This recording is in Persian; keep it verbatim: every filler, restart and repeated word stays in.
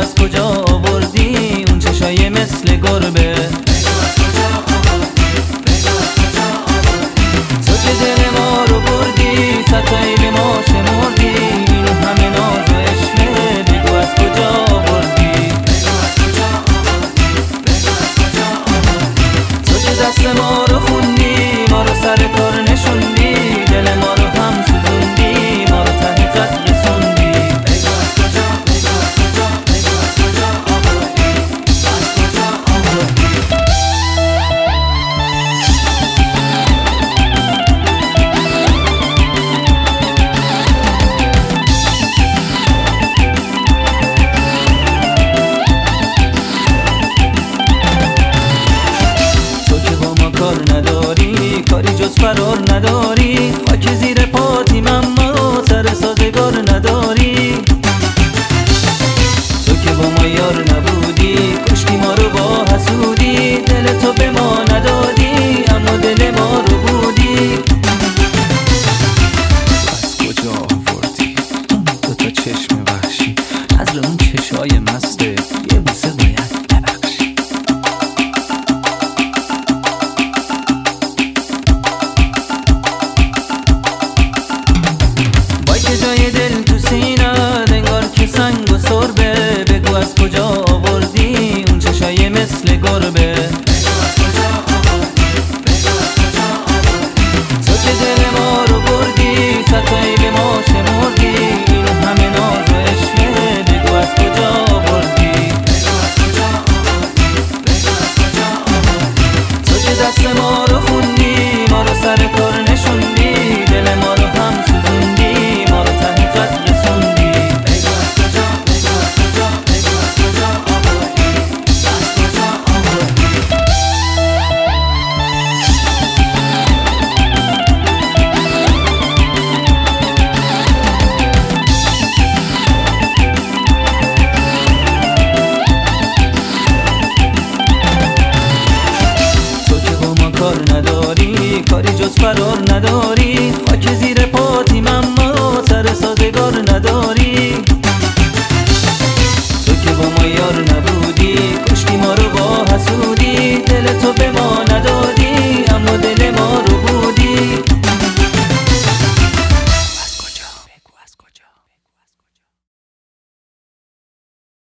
از کجا آوردی اون چشای مثل گربه؟ تو که دل ما رو بردی، ستایی به ما شمردی، این همه ناز و عشقه، بگو از کجا آوردی؟ تو که دست ما رو خوندی، ما رو سر کار نشوندی، دل ما رو هم سوزوندی، ما رو ته خط رسوندی. کار نداری، کاری جز فرار نداری، خاک زیر پاتیم اما سر سازگار نداری. تو که با ما یار نبودی، کشتی ما رو با حسودی، دل تو به ما ندادی اما دل ما رو بودی. از کجا آوردی اون دوتا چشم وحشی، از اون چشای مسته، یه بوسه باید ببخشی. که جای دل تو سینه انگار که سنگ و سربه، بگو از کجا آوردی اون چشای مثل گربه؟ تو که دل ما رو بردی، ستایی به ما شمردی، این همه ناز و عشقه، بگو از کجا آوردی؟ تو که دست ما رو خوندی، ما رو سر کار نشوندی، دل ما رو هم سوزوندی، ما رو ته خط رسوندی. تو که با ما کار نداری، کاری جز فرار نداری، خاک زیر پاتیم اما سر سازگار نداری. تو که با ما یار نبودی، کشتی ما رو با حسودی، دل تو به ما